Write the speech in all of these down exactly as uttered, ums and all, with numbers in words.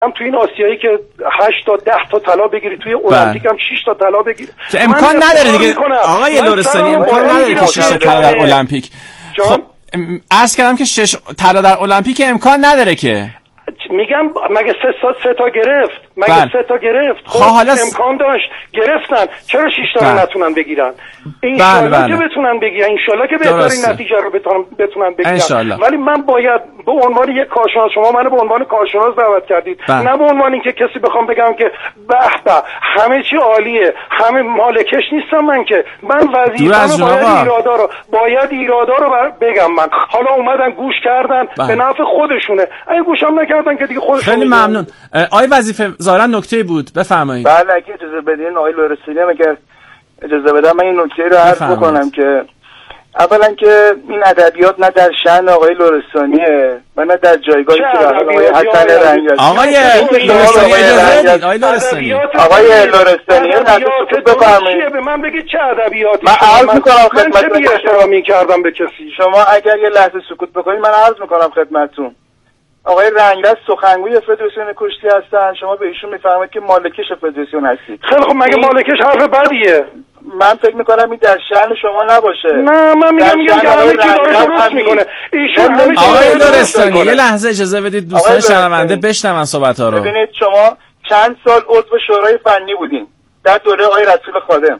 هم توی این آسیایی که هشت تا ده تا طلا بگیری، توی المپیک هم شش تا طلا بگیری. امکان نداره دیگه آقای لرستانی، امکان نداره که شش تا طلا در المپیک. خب عرض کردم که شش طلا در المپیک امکان نداره که. میگم مگه سه تا سه تا گرفت مگه بل. سه تا گرفت خب حالا امکان داشت گرفتن، چرا شش تا نتونن بگیرن؟ انشالله که بتونن بگیرن، انشالله که بهترین نتیجه رو بتونن بتونن بگیرن. ولی من باید به عنوان یک کارشناس، شما منو به عنوان کارشناس دعوت کردید بل. نه به عنوان اینکه کسی بخوام بگم که به به همه چی عالیه، همه مالکش نیستم من، که من وظیفه‌ام باید ایرادا رو باید ایرادا رو بگم. من حالا اومدن گوش کردن بل. به نفع خودشونه، اگه گوشم نکردن که دیگه خودشون. خیلی ممنون. آقای وظیفه ظاهرا نکته بود، بفرمایید. بله اگه اجازه بدین آقای لرستانی، اگر اجازه بدم من این نکته رو عرض بکنم که اولا که این ادبیات نه در شأن آقای لرستانیه و نه در جایگاهی که آقای حسن رنگرز. آقای لرستانی اجازه بدید آقای لرستانی. آقای لرستانی نه سکوت بفرمایید. به من بگید چه ادبیاتی؟ من عرض می‌کنم خدمتتون. من چه احترامی کردم به کسی؟ شما اگر یه لحظه سکوت بکنید من عرض می‌کنم خدمتتون. آقای رنگرز سخنگوی فدراسیون کشتی هستن، شما به ایشون میفرمایید که مالکش فدراسیون هستید. خیلی خب مگه مالکش حرف بدیه؟ من فکر میکنم این در شأن شما نباشه. نه من میگم میگم که همه چی داره درست میکنه. ایشون همه چی آقای لرستانی یه لحظه اجازه بدید دوستان شنونده بشنون صحبت‌ها رو. ببینید شما چند سال عضو شورای فنی بودین در دوره آقای رسول خادم.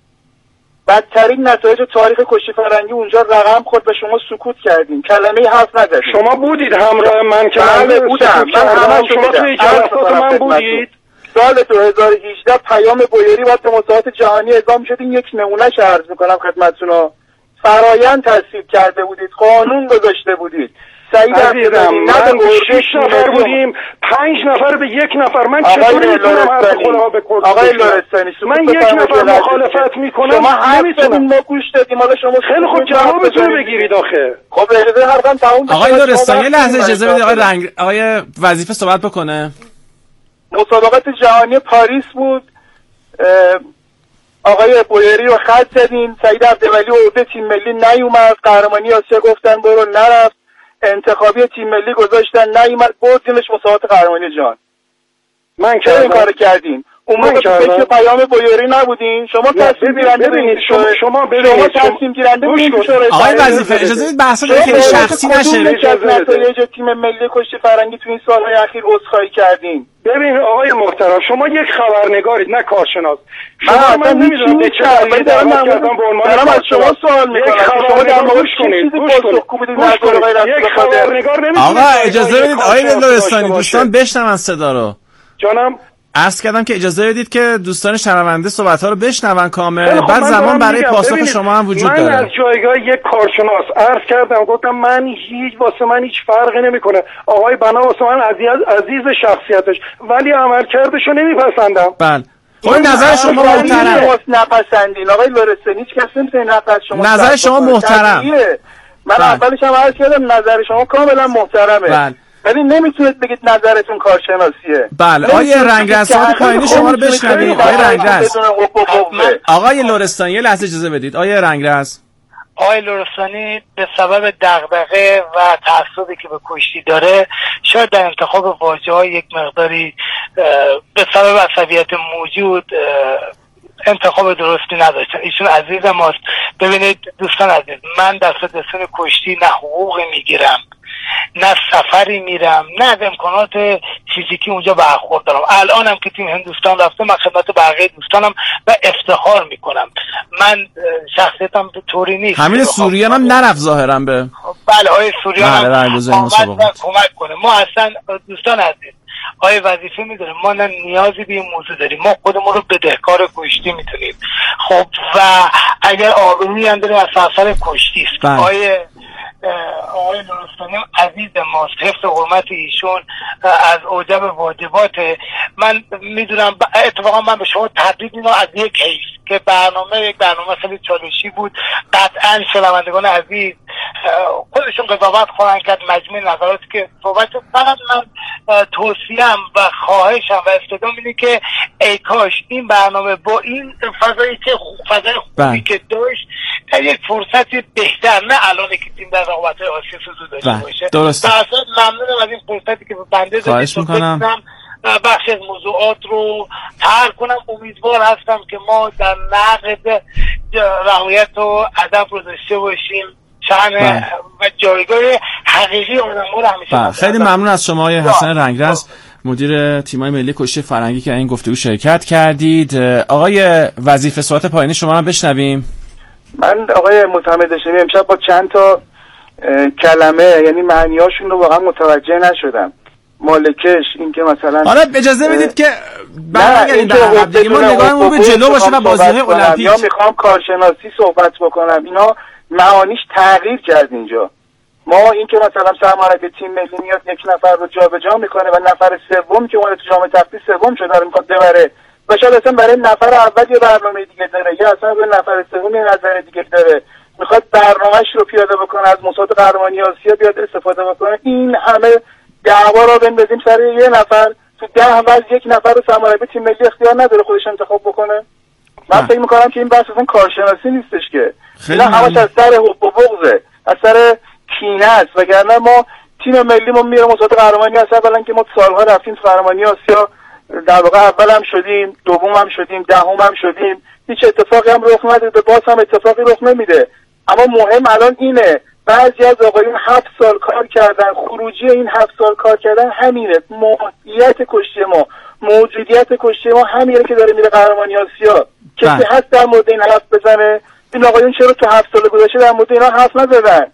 بدترین نتایج تاریخ کشتی فرنگی اونجا رقم خورد و شما سکوت کردین، کلمه حرف نزدید. شما بودید همراه من که من بودم، من همه شما توی جلسات من بودید. سال دو هزار و هجده پیام بویری باید به مسابقات جهانی اعزام شدین. یک نمونهش عرض میکنم خدمتتون. فرایند تصویب کرده بودید، قانون گذاشته بودید. سعید عزیزم من شش نفر بودیم، پنج نفر به یک نفر. من چطوری میتونم حرف خودم به کرد؟ آقای لرستانی من یک نفر مخالفت میکنم، شما نمیتونم. ما گوش دادیم، حالا شما خیلی خوب جوابتون رو بگیرید آخه. خب اجازه حرفم تموم بشه. آقای لرستانی لحظه اجازه بدید آقای رنگ آقای وظیفه صحبت بکنه. مسابقات جهانی پاریس بود، آقای بویری رو خط زدین، سعید عبدولی عهده تیم ملی نیومد، قهرمانی آسیا گفتن برو، نرفت، انتخابی تیم ملی گذاشتن نیومد، بردینش مسابقات قهرمانی جهان. من چرا این کارو کردین؟ اون موقع فکر پیام بویری نبودین؟ شما تصمیم گیرنده ببینید، شما شما ببینید شما تصمیم گیرنده بودین. آقای وظیفه اجازه بدید بحث رو خیلی شخصی نشه. نتایج تیم ملی کشتی فرنگی تو این سالهای اخیر عذرخواهی کردین. ببین آقای محترم، شما یک خبرنگارید نه کارشناس. شما من نمیدونم به چه دلیلی دارم کردم به عنوان دارم از شما سوال میکنم. شما در مورد چیزی پاسخگو بودید در دوره یک خبرنگار نمیتونه. آقا اجازه بدید آقای لرستانی دوستان بشنون صدا رو. جانم عرض کردم که اجازه بدید که دوستان شنونده صحبت‌ها رو بشنون کامل، بعد زمان برای پاسخ شما هم وجود داره. من از جایگاه یک کارشناس عرض کردم، گفتم من هیچ واسه من هیچ فرقی نمیکنه. آقای بنا واسه من عزیز عزیز شخصیتش، ولی عملکردشو نمیپسندم. بله. خب نظر شما محترم. نپسندین آقای لرستانی، هیچ کس نمیتونه نظر شما نظر شما محترم. من اولش هم عرض کردم نظر شما کاملا محترمه. بله. ولی نمیتونید بگید نظرتون کارشناسیه. بله آقای رنگرز صحبت پایینی شما رو بشنوید. آقای رنگرز آقای لرستانی یه لحظه اجازه بدید. آقای رنگرز آقای لرستانی به سبب دغدغه و تعصبی که به کشتی داره شاید در انتخاب واژه‌های یک مقداری به سبب عصبیت موجود انتخاب درستی نداشتن. ایشون عزیز ماست. ببینید دوستان عزیز، من در فدراسیون کشتی نه حقوقی میگیرم، نه سفری میرم، نه از امکانات فیزیکی اونجا برخورد دارم. الان هم که تیم هندوستان رفته من خدمت بقیه دوستانم و افتخار میکنم. من شخصیتم به طوری نیست. همین سوریان هم نرفت ظاهرا به بله آقای سوریان هم آمد کمک کنه. ما اصلا دوستان عزیز آقای وظیفه میدونه ما نه نیازی به این موضوع داریم، ما خودمون رو بدهکار کشتی میتونیم. خب و اگر آبرویی هم داریم از سفر کشتی است. آقای آقای لرستانی عزیز ماست، حفظ حرمت ایشون از اوجب واجبات. من میدونم اتفاقا من به شما تبریک میگم از یک حیث که برنامه یک برنامه خیلی چالشی بود. قطعا شنوندگان عزیز خودشون قضاوت خواهند کرد مجموع نظراتی که صحبت شد. فقط من توصیه‌ام و خواهشم و استدام اینه که ای کاش این برنامه با این فضایی که فضای خوبی که داشت در یک فرصتی بهتر، نه الان که تیم در رقابت‌های آسیا حضور داشته باشه. درسته. در اصل ممنونم از این فرصتی که به بنده دادید. خواهش می‌کنم. بخش از موضوعات رو ترک کنم. امیدوار هستم که ما در نقد رعایت و ادب رو داشته باشیم، شأن و جایگاه حقیقی آدم‌ها رو همیشه. خیلی ممنون از شما آقای حسن رنگرز، مدیر تیم‌های ملی کشتی فرنگی که این گفتگو شرکت کردید. آقای وظیفه صحبت پایانی شما رو بشنویم. من آقای معتمد هاشمی امشب با چند تا کلمه یعنی معنیاشون رو واقعا متوجه نشدم. مالکش این که مثلا حالا اجازه بدید که برگردیم به عقب دیگه، ما نگاهمون به جلو باشه و بازی‌های المپیک. یا میخوام کارشناسی صحبت بکنم، اینا معانیش تغییر کرد اینجا. ما این که مثلا سرمربی تیم ملی میاد یک نفر رو جابجا میکنه و نفر سوم که اون تو جام تفریح سوم شده رو میخواد ببره و شاید اصلا برای نفر اول یه برنامه دیگه داره یا اصلا برای نفر سوم یه نظر دیگه داره، میخواد برنامه‌اش رو پیاده بکنه، از مسابقات قهرمانی آسیا بیاد استفاده بکنه. این همه دعوا رو بندازیم سر یه نفر، تو ده وز یک نفر رو سرمربی تیم ملی اختیار نداره خودش انتخاب بکنه. من فکر میکنم که این بحث اصلا کارشناسی نیستش که اینا همش از سر حب و بغضه، از سر کینه است. وگرنه ما تیم ملیمون میره مسابقات قهرمانی آسیا، اولا که ما سالها رفتیم قهرمانی آسیا، در واقع اول هم شدیم، دوم هم شدیم، دهم هم شدیم، هیچ اتفاقی هم رخ نداده، باز هم اتفاقی رخ نمیده. اما مهم الان اینه بعضی از آقایون هفت سال کار کردن، خروجی این هفت سال کار کردن همینه، موقعیت کشتی ما، موجودیت کشتی ما همینه که داره میره قهرمانی آسیا. کسی هست در مورد این حرف بزنه؟ این آقایون چرا تو هفت سال گذشته در مورد اینا حرف نزدن؟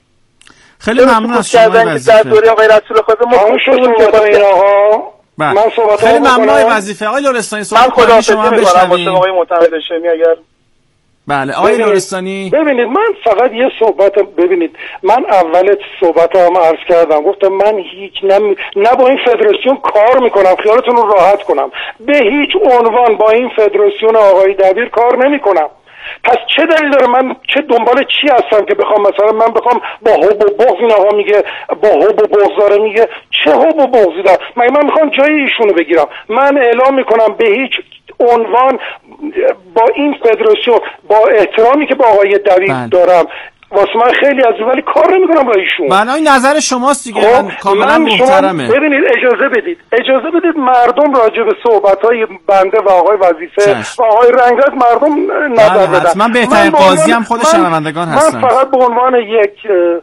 خیلی ممنون از شما وظیفه. در دوره آقای رسول خدا ما شدیم که با این آقا من صحبت خیلی ممنون آقای وظیفه. آقای لرستانی صحبت کنید شما بشنوید. آقای معتمد هاشمی اگر بله آقای لرستانی. ببینید من فقط یه صحبت، ببینید من اول صحبت هم عرض کردم، گفتم من هیچ نه, نه با این فدراسیون کار میکنم، خیالتون رو راحت کنم، به هیچ عنوان با این فدراسیون آقای دبیر کار نمیکنم. پس چه دلیل داره من چه دنبال چی هستم که بخوام مثلا من بخوام با حب و بغض، این آقا میگه با حب و بغض داره میگه، چه حب و بغضی داره؟ مگه من میخوام جای ایشونو بگیرم؟ من اعلام میکنم به هیچ عنوان با این فدراسیون، با احترامی که با آقای دبیر دارم واسه من خیلی از ولی کار نمیکنم با ایشون. من این نظر شماست دیگه، خب من کاملا محترمه. ببینید اجازه بدید اجازه بدید مردم راجع به صحبت‌های بنده و آقای وظیفه و آقای رنگرز مردم نظر بدن. من بهترین قاضی هم خود شنوندگان هستم. من فقط به عنوان یک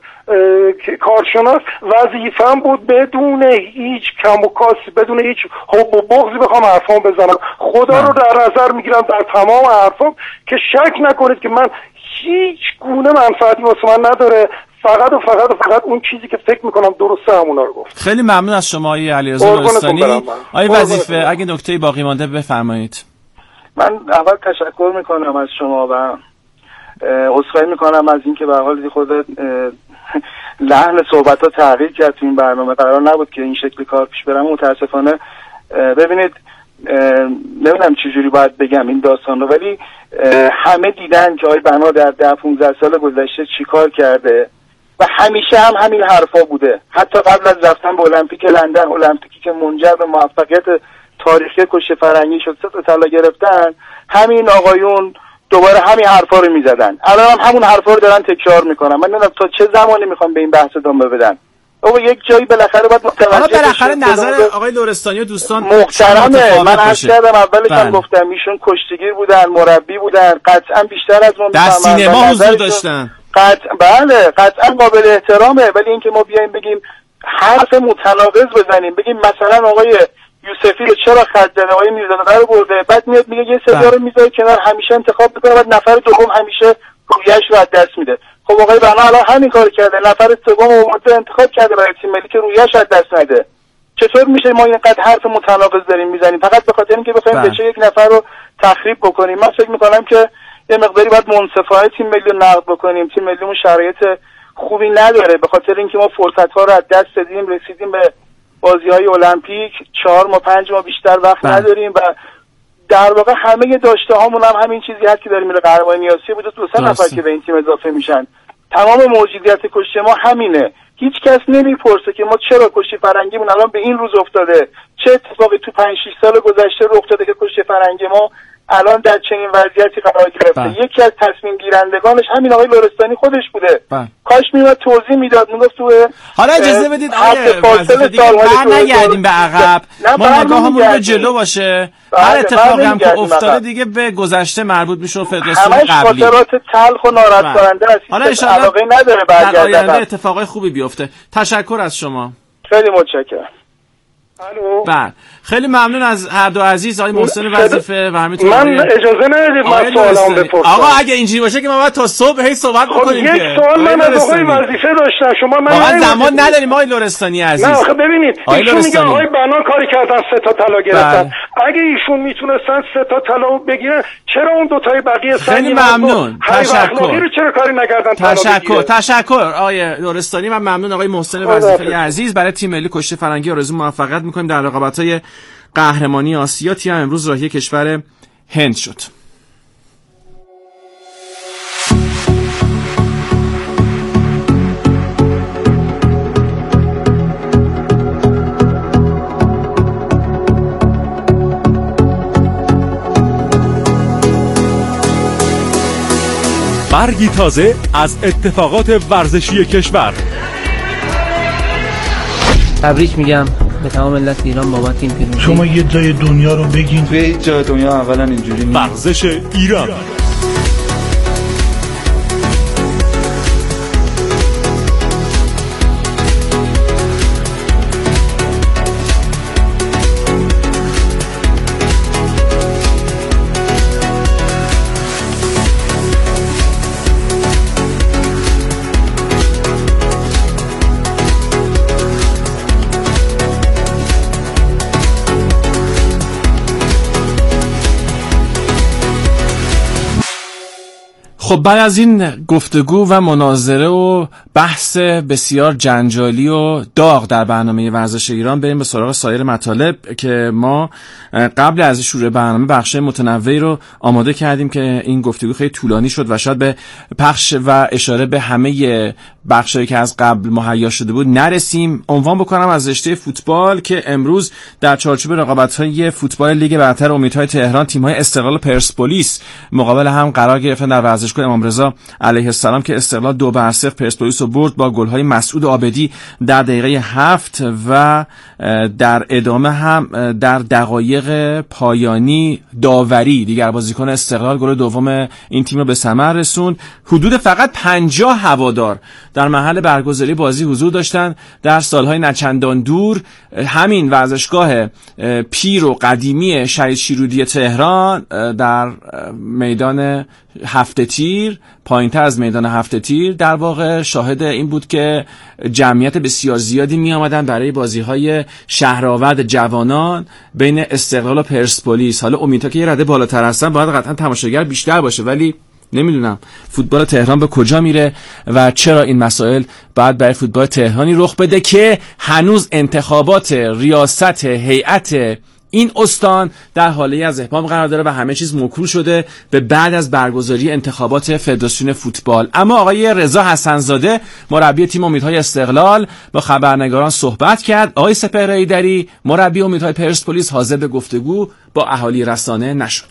کارشناس وظیفه‌ام بود بدون هیچ کم و کاسی، بدون هیچ حب و بغضی بخوام حرفام بزنم. خدا رو در نظر میگیرم در تمام حرفام که شک نکنید که من هیچ گونه منفعتی واسه من نداره، فقط و فقط و فقط اون چیزی که فکر میکنم درسته همونا رو گفت. خیلی ممنون از شما آقای علیرضا لرستانی. آقای وظیفه اگه نکته‌ای باقی مانده بفرمایید. من اول تشکر میکنم از شما و عذرخواهی میکنم از اینکه به هر حال خود لحن صحبت‌ها تغییر کرد تو این برنامه، قرار نبود که این شکلی کار پیش بره. متاسفانه ببینید نمیدونم چجوری باید بگم این داستان رو، ولی همه دیدن که آقای بنا در ده پونزده سال گذشته چیکار کرده و همیشه هم همین حرفا بوده. حتی قبل از رفتن به المپیک لندن، المپیکی که منجر به موفقیت تاریخی کشتی فرنگی شد، سه تا طلا گرفتن، همین آقایون دوباره همین حرفا رو میزدن. الان هم همون حرفا رو دارن تکرار میکنن. من نمیدونم تا چه زمانی میخوام به این بحث ادامه بدن. بابا یک جایی بالاخره باید متوجه بشید. بالاخره نظر آقای لرستانی و دوستان محترمه. من عرض کردم اولش هم گفتم ایشون کشتیگیر بودن، مربی بودن، قطعا بیشتر از ما در سینما حضور داشتن. قطعا بله، قطعا قابل احترامه، ولی اینکه ما بیایم بگیم حرف متناقض بزنیم، بگیم مثلا آقای یوسفی رو چرا خط زده، آقای میرزادی رو برده، بعد میاد میگه یه سری رو میذاره کنار، همیشه انتخاب میکنه، بعد نفر دوم همیشه رویش رو از دست میده. خب آقای بنا الان همین کار کرده، نفر سوم اومده انتخاب کرده برای تیم ملی که رویش از دست نده. چطور میشه ما اینقدر حرف متناقض داریم میزنیم فقط به خاطر اینکه بخوایم بچه یک نفر رو تخریب بکنیم؟ من فکر میکنم که یه مقداری باید منصفانه تیم ملی رو نقد بکنیم. تیم ملیمون شرایط خوبی نداره به خاطر اینکه ما فرصت ها رو از دست دادیم، رسیدیم به بازی‌های المپیک، چهار ماه پنج ماه بیشتر وقت بله. نداریم و در واقع همه داشته هامون هم همین چیزی هست که داریم میره قهرمانی آسیا بود، دو سه نفر که به این تیم اضافه میشن. تمام موجودیت کشتی ما همینه. هیچ کس نمیپرسه که ما چرا کشتی فرنگیمون الان به این روز افتاده، چه اتفاقی تو پنج شش سال گذشته رخ داده که کشتی فرنگی ما الان در چنین وضعیتی قرار گرفته. یکی از تصمیم گیرندگانش همین آقای لرستانی خودش بوده. با. کاش میومد توضیح میداد، میگفت تو حالا اجازه بدید آقای وظیفه دیگه نگردیم به عقب، ما نگاهمون به جلو باشه. هر اتفاقی هم که افتاده دیگه به گذشته مربوط میشه و فدراسیون قبلی. همش خاطرات تلخ و ناراحت کننده است. حالا ان شاءالله نداره در آینده اتفاقای خوبی بیفته. تشکر از شما. خیلی متشکرم. الو. بله خیلی ممنون از هر دو عزیز، آقای محسن وظیفه و همینطور من اجازه ندید من سوالام بپرسم. آقا اگه اینجوری باشه که ما باید تا صبح هی صحبت بکنیم. خب یک سوال من از آقای وظیفه داشتم، شما من واقعا زمان نداریم آقای لرستانی عزیز. نه آخه ببینید ایشون میگه آقای بنا کاری کردن سه تا طلا گرفتن. اگه ایشون میتونستن سه تا طلا بگیرن چرا اون دو تای بقیه سن خیلی ممنون. تشکر. رو چرا کاری نکردن؟ تشکر تشکر آقای لرستانی و ممنون آقای محسن وظیفه عزیز. برای تیم ملی کشتی فرنگی آرزو موفقیت می‌کنیم در رقابت‌های قهرمانی آسیا. تیم امروز راهی کشور هند شد. برگی تازه از اتفاقات ورزشی کشور. تبریک میگم به تمام ملت ایران بابت این پیروزی. شما یه جای دنیا رو بگین. توی هیچ جای دنیا اولا اینجوری نیست. ورزش ایران. خب بعد از این گفتگو و مناظره و بحث بسیار جنجالی و داغ در برنامه ورزش ایران بریم به سراغ سایر مطالب که ما قبل از شروع برنامه بخش متنوعی رو آماده کردیم که این گفتگو خیلی طولانی شد و شاید به پخش و اشاره به همه بخشایی که از قبل مهیا شده بود نرسیم. عنوان بکنم از رشته فوتبال که امروز در چارچوب رقابت‌های فوتبال لیگ برتر امیدهای تهران تیم‌های استقلال و پرسپولیس مقابل هم قرار گرفتن در ورزشگاه امام رضا علیه السلام که استقلال دو بر صفر پرسپولیس رو برد با گل‌های مسعود عابدی در دقیقه هفت و در ادامه هم در دقایق پایانی داوری دیگر بازیکن استقلال گل دوم این تیم رو به ثمر رسوند. حدود فقط پنجاه هوادار در محل برگزاری بازی حضور داشتند. در سالهای نچندان دور همین ورزشگاه پیر و قدیمی شهید شیرودی تهران در میدان هفته تیر پایینتر از میدان هفته تیر در واقع شاهد این بود که جمعیت بسیار زیادی می آمدن برای بازی‌های شهرآورد جوانان بین استقلال و پرسپولیس. حالا امیدها که یه رده بالاتر هستن باید قطعا تماشاگر بیشتر باشه، ولی نمیدونم فوتبال تهران به کجا میره و چرا این مسائل باید برای فوتبال تهرانی رخ بده که هنوز انتخابات ریاست هیئت این استان در حاله از ابهام قرار داره و همه چیز موکول شده به بعد از برگزاری انتخابات فدراسیون فوتبال. اما آقای رضا حسن‌زاده مربی تیم امیدهای استقلال با خبرنگاران صحبت کرد. آقای سپهر ایدری مربی امیدهای پرسپولیس حاضر به گفتگو با اهالی رسانه نشد.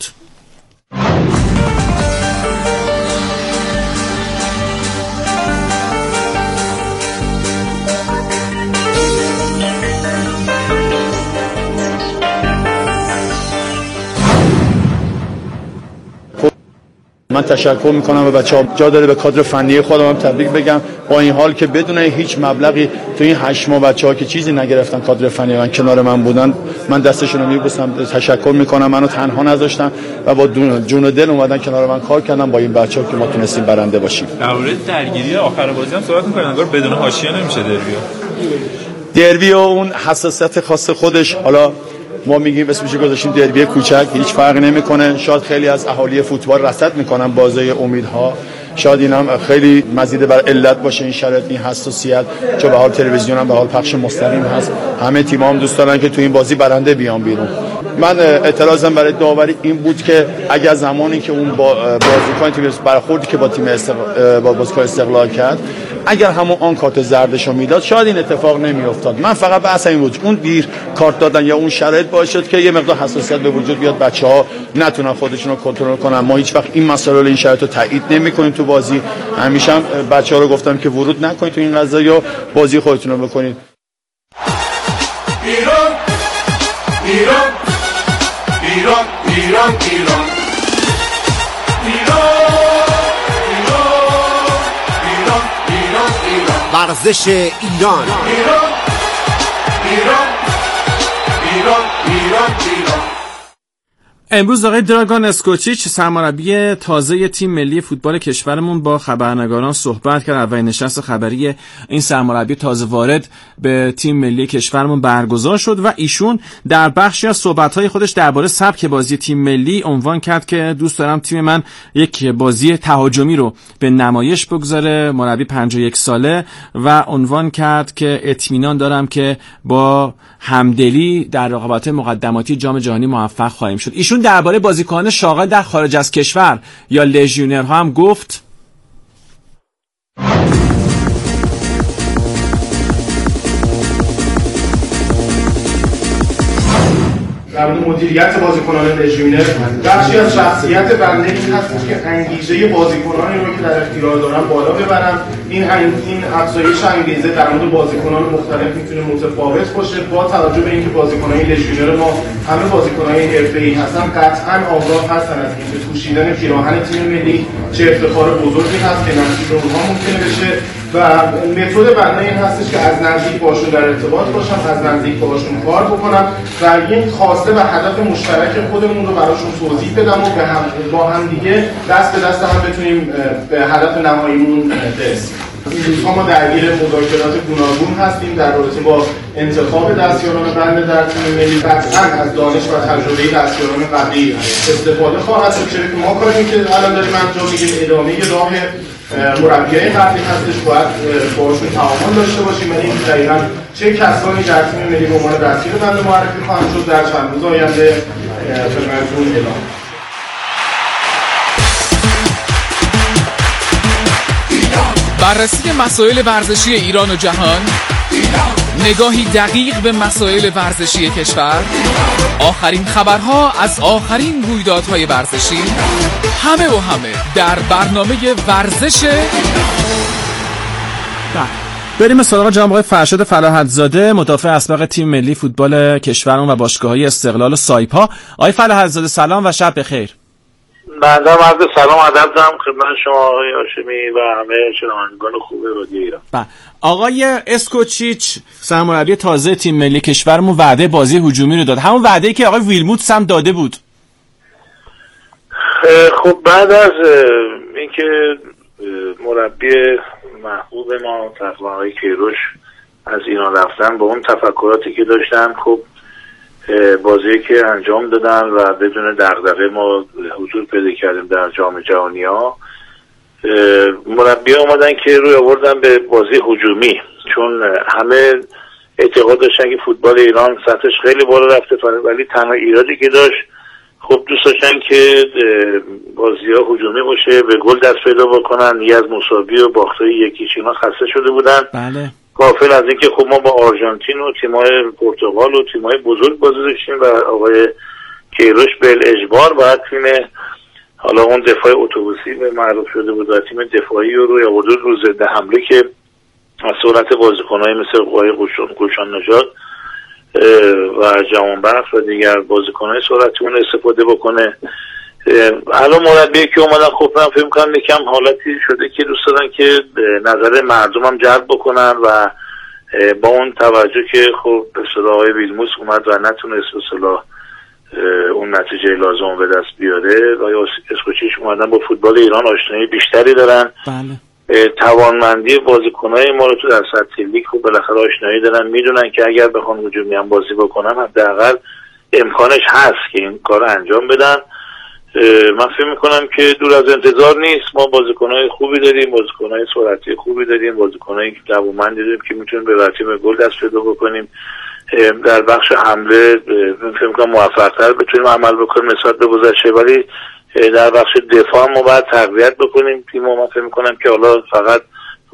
من تشکر میکنم و بچه‌ها جا داره به کادر فنی خودم هم تبریک بگم با این حال که بدون هیچ مبلغی تو این هشت ماه بچه‌ها که چیزی نگرفتن کادر فنی من کنار من بودن من دستشون رو میبوسم تشکر میکنم. منو تنها نذاشتن و با جون و دل اومدن کنار من کار کردن با این بچه‌ها که ما تونستیم برنده باشیم. در مورد درگیری آخر بازی هم صحبت می‌کنن انگار بدون حاشیه نمیشه دربی. دربی و اون حساسیت خاص خودش حالا ما میگیم اسمش گذاشتیم دربی کوچک هیچ فرق نمیکنه. شاید خیلی از اهالی فوتبال رصد میکنن بازی امیدها، شاید اینم خیلی مزید بر علت باشه این شرایط این حساسیت چون به حال تلویزیون هم به حال پخش مستقیم هست. همه تیم‌ها هم دوست دارن که تو این بازی برنده بیان بیرون. من اعتراضم برای داوری این بود که اگر زمانی که اون بازیکن تیم برخوردی که با تیم استقلال با بازیکن استقلال کرد اگر همون آن کارت زردشو میداد شاید این اتفاق نمیافتاد. من فقط بحث این بود اون دیر کارت دادن یا اون شرایط باعث شد که یه مقدار حساسیت به وجود بیاد، بچه‌ها نتونن خودشون رو کنترل کنن. ما هیچ وقت این مسائل این شرایط رو تایید نمی‌کنیم تو بازی. همیشه هم بچه‌ها رو گفتم که ورود نکنید تو این قضايا، بازی خودتون رو بکنید. ایران ایران ایران ایران ایران ورزش ایران ایران ایران ایران ایران ایران ایران. امروز آقای دراگان اسکوچیچ سرمربی تازه تیم ملی فوتبال کشورمون با خبرنگاران صحبت کرد. اولین نشست خبری این سرمربی تازه وارد به تیم ملی کشورمون برگزار شد و ایشون در بخشی از صحبت‌های خودش درباره سبک بازی تیم ملی عنوان کرد که دوست دارم تیم من یک بازی تهاجمی رو به نمایش بگذاره. مربی پنجاه و یک ساله و عنوان کرد که اطمینان دارم که با همدلی در رقابت مقدماتی جام جهانی موفق خواهیم شد. ایشون درباره بازیکنان شاغل در خارج از کشور یا لژیونرها هم گفت در مورد مدیریت بازیکنان لژیونر بخشی از شخصیت بنده این هست که انگیزه بازیکنانی رو که در اختیار دارم بالا ببرم. این این افزایش انگیزه در مورد بازیکنان مختلف میتونه متفاوت باشه با توجه به اینکه بازیکنان لژیونر ما همه بازیکنان حرفه‌ای هستن، قطعاً آگاه هستن از اینکه پوشیدن پیراهن تیم ملی چه افتخار بزرگی هست که نصیب اونها ممکنه بشه و متد بنده این هستش که از نزدیک باشون در ارتباط باشم، از نزدیک باشون کار بکنم و این خواسته و هدف مشترک خودمون رو براشون توضیح بدم و به هم با هم دیگه دست به دست هم بتونیم به هدف نهاییمون برسیم. این روزها ما درگیر مذاکرات گوناگون هستیم در رابطه با انتخاب دستیاران بنده در تیم ملی. قطعاً از دانش و تجربه دستیاران قبلی استفاده خواهد شد، چرا که ما کاری که الان داریم انجام میدیم ادامه راه مربیای قبلی هستش، باید باشون تعامل داشته باشیم. یعنی دقیقاً چه کسانی در تیم ملی به عنوان دستیار بنده معرفی خواهند شد در چند روز آینده خدمتتون اعلام. بررسی مسائل ورزشی ایران و جهان، نگاهی دقیق به مسائل ورزشی کشور، آخرین خبرها از آخرین رویدادهای ورزشی، همه و همه در برنامه ورزش. بریم سراغ جناب آقای فرشاد فلاحت‌زاده، مدافع اسبق تیم ملی فوتبال کشورمون و باشگاه‌های استقلال و سایپا. آقای فلاحت‌زاده سلام و شب بخیر. بنده عرض سلام ادب دارم خدمت شما آقای هاشمی و همه شنوندگان خوب رادیو ایران. بله. آقای اسکوچیچ سرمربی تازه تیم ملی کشورمون وعده بازی هجومی رو داد، همون وعده‌ای که آقای ویلموتس هم داده بود. خب بعد از اینکه مربی محبوب ما تقریبا آقای کیروش از ایران رفتن با اون تفکراتی که داشتن، خب بازی که انجام دادن و بدون دغدغه ما حضور پیدا کردیم در جام جهانی ها. مربی اومدن که روی آوردن به بازی هجومی، چون همه اعتقاد داشتن که فوتبال ایران سطحش خیلی بالا رفته، ولی تنها ایرادی که داشت خب دوست داشتن که بازی ها هجومی باشه، به گل دست پیدا بکنن. یه از مساوی و باختای یکیش اینا خسته شده بودن. بله. غافل از اینکه خب ما با آرژانتین و تیم‌های پرتغال و تیم‌های بزرگ بازی داشتیم و آقای کیروش به اجبار باید تیم حالا اون دفاع اتوبوسی به معروف شده بود و تیم دفاعی رو روی آورده رو ضد حمله که از سرعت بازیکن‌های مثل آقای گوشان نژاد و جوانبخش و دیگر بازیکن‌های سرعتی اون استفاده بکنه. الان مربی که اومدن خب من فکر می‌کنم یکم حالتی شده که دوست دارن که نظر مردم هم جلب بکنن و با اون توجه که خب به اصطلاح آقای ویلموس اومد و نتونست به اصطلاح اون نتیجه لازم به دست بیاره و اسکوچیچ اومدن با فوتبال ایران آشنایی بیشتری دارن. بله. توانمندی بازیکنای ما رو تو در سطح لیگ خب بالاخره آشنایی دارن، میدونن که اگر بخوان هجومی هم بازی بکنن حداقل امکانش هست که این کار انجام بدن. من فکر میکنم که دور از انتظار نیست. ما بازیکنای خوبی داریم، بازیکنای سرعتی خوبی داریم، بازیکنایی که دوامندی داریم که میتونیم به راحتی به گل دست پیدا بکنیم. در بخش حمله فکر میکنم موفق‌تر بتونیم عمل بکنیم نسبت به گذشته، ولی در بخش دفاع ما باید تقویت بکنیم تیم. ما فکر میکنم که حالا فقط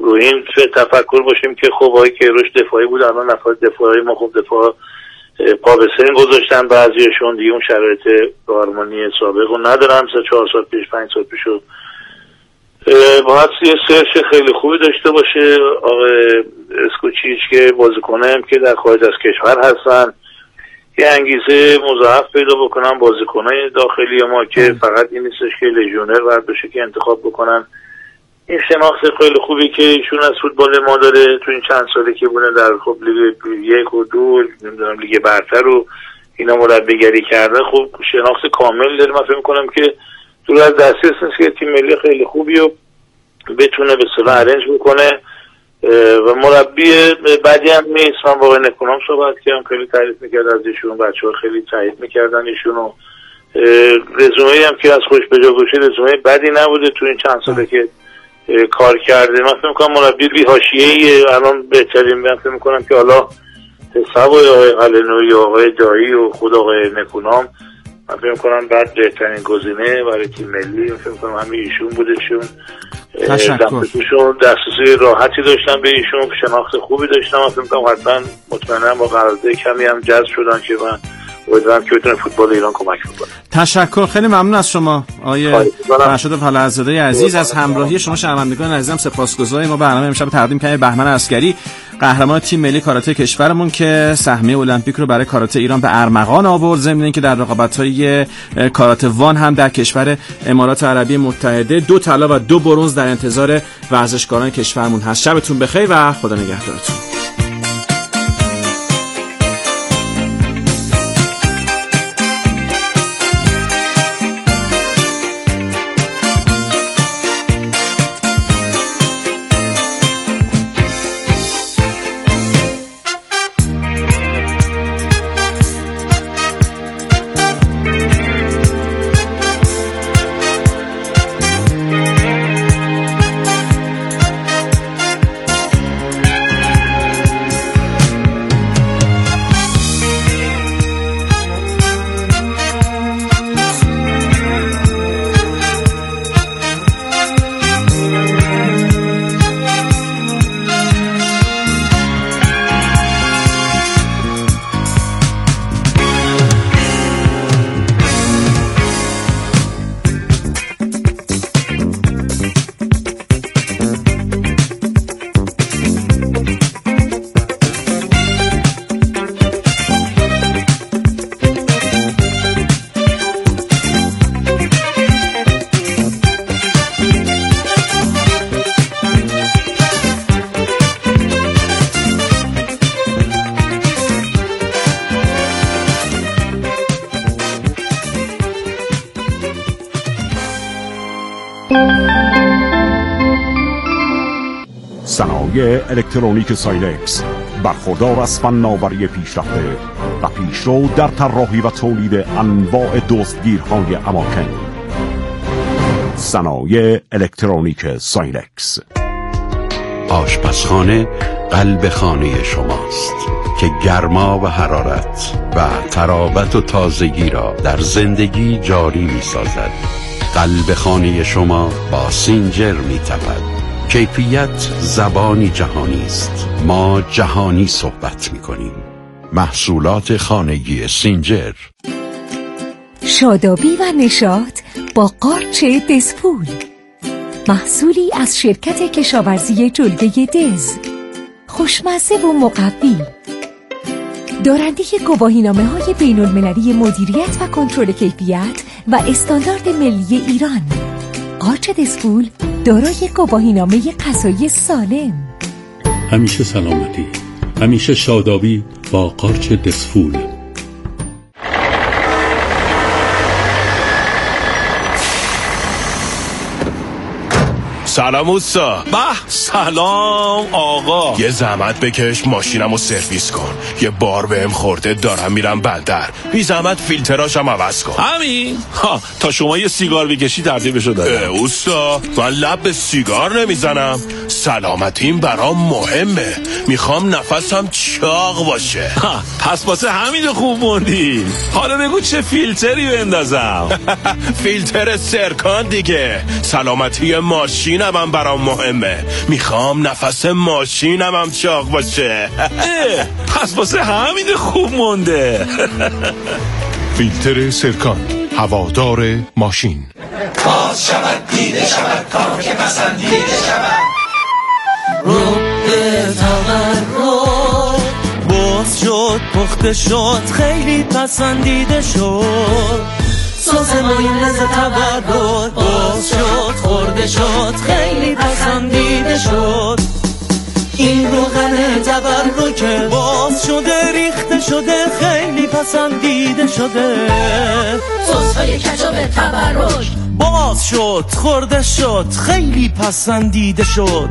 رو این تفکر باشیم که خب آقای کیروش دفاعی بود، الان نفر دفاعی ما خب دفاع پا به سن گذاشتن بعضیشون دیگه، اون شرایط هارمونی سابق رو ندارن. سه چهار سال پیش پنج سال پیش رو باید یه سرچ خیلی خوبی داشته باشه آقای اسکوچیچ که بازیکنم که در خارج از کشور هستن یه انگیزه مضاعف پیدا بکنن، بازیکنای داخلی ما که فقط این نیستش که لژیونر باید بشه که انتخاب بکنن. این شناخت خیلی خوبی که ایشون از فوتبال ما داره تو این چند سالی که بونه در خب لیگ یک و دو نمیدونم لیگ برتر رو اینا مربیگری کرده، خب شناخت کامل داره. من فکر می‌کنم که دور از دسترس نیست که تیم ملی خیلی خوبی رو بتونه به اصطلاح ارنج بکنه و مربی بعدی هم نیست. من با آقای نکونام صحبت کردم، خیلی تعریف میکرد از ایشون، بچه‌ها خیلی تایید میکردن ایشون و رزومه‌ای هم که از خوش به جا گذاشته رزومه بدی نبوده تو این چند ساله که کار کرده. من فکر می‌کنم مربی بی حاشیه‌ای الان بهترین. من فکر می‌کنم که حالا حسابای آقای قلعه‌نویی و آقای دایی و خود آقای نکونام من فکر می‌کنم بعد بهترین گزینه برای تیم ملی من فکر می‌کنم همین ایشون بودشون. تشکر. دسترسی راحتی داشتن به ایشون، شناخت خوبی داشتن. من فکر می‌کنم حتما مطمئنم با قرارداد کمی هم جذب شدن که من امیدوارم که بتونه فوتبال ایران کمک بکنه. تشکر، خیلی ممنون از شما آقای فرشاد پهلوی‌زاده عزیز از همراهی شما شنوندگان عزیزم. سپاسگزاریم. ما برنامه امشب تقدیم کردیم بهمن عسکری، قهرمان تیم ملی کاراته کشورمون که سهمیه المپیک رو برای کاراته ایران به ارمغان آورد، ضمن اینکه در رقابت‌های کاراته وان هم در کشور امارات عربی متحده دو طلا و دو برنز در انتظار ورزشکاران کشورمون هست. شبتون بخیر و خدا نگهدارتون. صنایع الکترونیک سایلکس برخوردار از فناوری پیشرفته و پیشرو در طراحی و تولید انواع دزدگیرهای اماکن. صنایع الکترونیک سایلکس. آشپزخانه قلب خانه شماست که گرما و حرارت و تراوت و تازگی را در زندگی جاری می سازد. قلب خانه شما با سینجر می تپد. کیفیت زبانی جهانی است. ما جهانی صحبت می کنیم. محصولات خانگی سینجر. شادابی و نشاط با قارچ دزپول، محصولی از شرکت کشاورزی جلگه دز، خوشمزه و مقوی، دارنده گواهینامه های بین المللی مدیریت و کنترل کیفیت و استاندارد ملی ایران. قارچ دزپول دارای گواهینامه غذایی سالم. همیشه سلامتی، همیشه شادابی با قارچ دزپول. سلام اوستا. به سلام آقا. یه زحمت بکش ماشینمو سرویس کن. یه بار بهم خورده دارم میرم بندر. بی زحمت فیلتراشم عوض کن. همین ها. تا شما یه سیگار بکشی ترتیبشو دادم. اوستا من لب به سیگار نمیزنم. سلامتیم برام مهمه. میخوام نفسم چاق باشه. ها. پس واسه همین خوب موندی. حالا بگو چه فیلتری بندازم. فیلتر سرکان دیگه. سلامتی ماشینم من برام مهمه. میخوام نفس ماشینم هم چاق باشه. پس واسه همین خوب مونده. فیلتر سرکان، هوادار ماشین. باز شود دیده شود تا که پسندیده شود. رو به تورد باز شد پخته شد خیلی پسندیده شد. سوز مایونز تورد باز شد خورده شد خیلی پسندیده شد. این روغن تورد که باز شده ریخته شده خیلی پسندیده شده. سس‌های کچاپ تورد باز شد خورده شد خیلی پسندیده شد.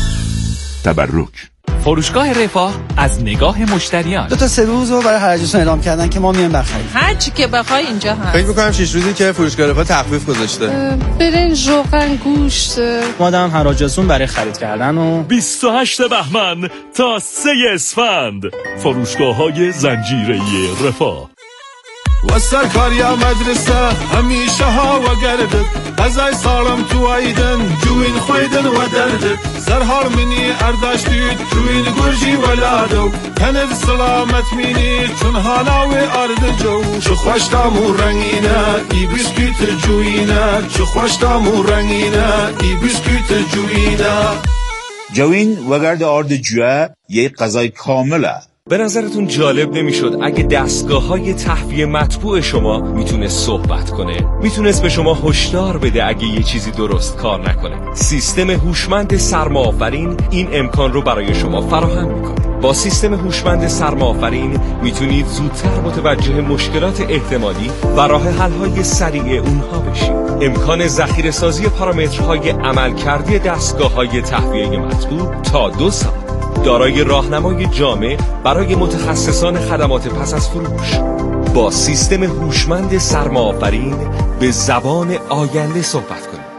تبرک فروشگاه رفاه از نگاه مشتریان. دو تا سه روز رو برای هرجشون اعلام کردن که ما میایم بخریم. هر چی که بخوای اینجا هست. فکر می‌کنم شش روزی که فروشگاه رفاه تخفیف گذاشته. برنج، روغن، گوشت. مادام حراجتون برای خرید کردن و بیست و هشتم بهمن تا سوم اسفند فروشگاه‌های زنجیره‌ای رفاه. وسر کاریا مدرسه همیشه ها و گردد غذای سالم تو ایدن جوین خویدن و دردد زرهار منی ارداشتید جوین گرجی ولادو تند سلامت مینی چون حالا و ارد جو چو خوشتامو رنگینه ای بیسکویت جوینه چو خوشتامو رنگینه ای بیسکویت جوینه. جوین و گرد آرد جوه یک غذای کامله. به نظرتون جالب نمیشد اگه دستگاه‌های تهویه مطبوع شما میتونست صحبت کنه؟ میتونست به شما هشدار بده اگه یه چیزی درست کار نکنه. سیستم هوشمند سرماآفرین این امکان رو برای شما فراهم میکنه. با سیستم هوشمند سرماآفرین میتونید زودتر متوجه مشکلات احتمالی و راه حل‌های سریع اونها بشید. امکان ذخیره‌سازی پارامترهای عملکردی دستگاه‌های تهویه مطبوع تا دو سال. دارای راهنمای جامع برای متخصصان خدمات پس از فروش. با سیستم هوشمند سرماآفرین به زبان آینده صحبت کنید.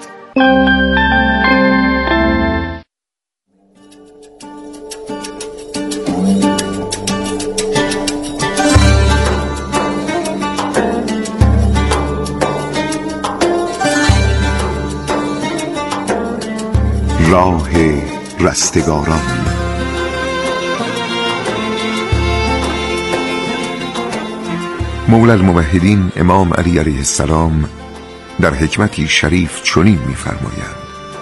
راه رستگاران. مولا الموحدین امام علی علیه السلام در حکمتی شریف چنین می‌فرمایند: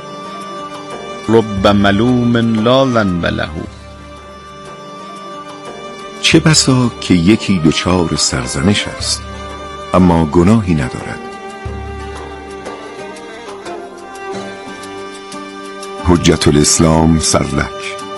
رب ملوم لا ذنب له. چه بسا که یکی دچار سرزنش است اما گناهی ندارد. حجت الاسلام سرلک.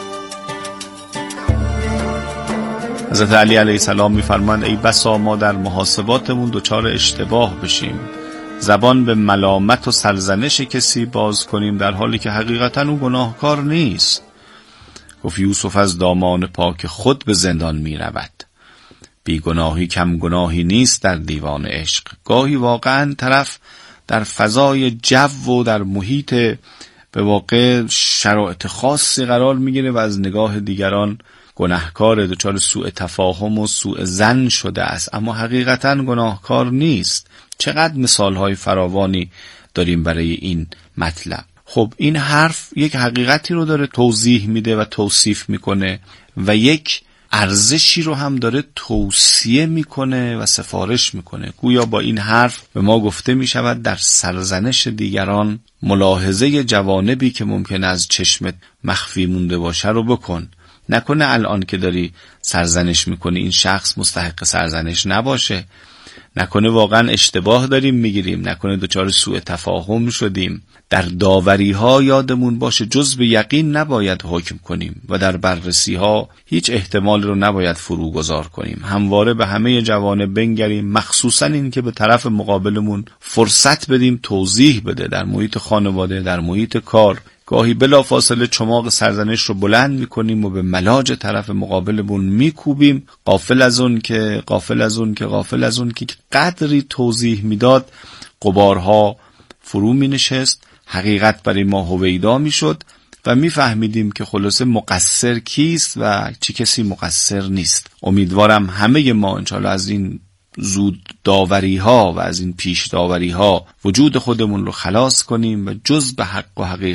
حضرت علی علیه السلام می‌فرمایند ای بسا ما در محاسباتمون دچار اشتباه بشیم، زبان به ملامت و سرزنش کسی باز کنیم در حالی که حقیقتاً او گناهکار نیست. گفت یوسف از دامان پاک خود به زندان می‌رود. بی گناهی کم گناهی نیست در دیوان عشق. گاهی واقعاً طرف در فضای جو و در محیط به واقع شرایط خاصی قرار می‌گیره و از نگاه دیگران گناهکار، دچار سوء تفاهم و سوء ظن شده است، اما حقیقتاً گناهکار نیست. چقدر مثالهای فراوانی داریم برای این مطلب. خب این حرف یک حقیقتی رو داره توضیح میده و توصیف میکنه و یک ارزشی رو هم داره توصیه میکنه و سفارش میکنه. گویا با این حرف به ما گفته میشود در سرزنش دیگران ملاحظه جوانبی که ممکن از چشمت مخفی مونده باشه رو بکن. نکنه الان که داری سرزنش میکنی این شخص مستحق سرزنش نباشه، نکنه واقعا اشتباه داریم میگیریم، نکنه دچار سوء تفاهم شدیم. در داوری ها یادمون باشه جز به یقین نباید حکم کنیم و در بررسی ها هیچ احتمال رو نباید فروگذار کنیم. همواره به همه جوانب بنگریم، مخصوصا این که به طرف مقابلمون فرصت بدیم توضیح بده. در محیط خانواده، در محیط کار، گاهی بلافاصله چماق سرزنش رو بلند میکنیم و به ملاج طرف مقابلمون میکوبیم، غافل از اون که غافل از اون که غافل از اون که قدری توضیح میداد غبارها فرو مینشست، حقیقت برای ما هویدا میشد و میفهمیدیم که خلاصه مقصر کیست و چه کسی مقصر نیست. امیدوارم همه ما انشالله از این زود داوری ها و از این پیش داوری ها وجود خودمون رو خلاص کنیم و جز به حق و حقیقت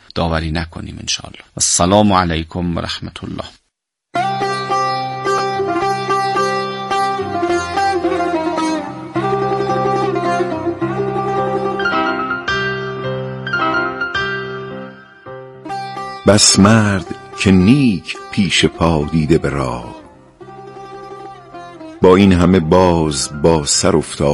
داوری نکنیم انشاءالله. السلام علیکم و رحمت الله. بس مرد که نیک پیش پا دیده به راه، با این همه باز با سر افتاد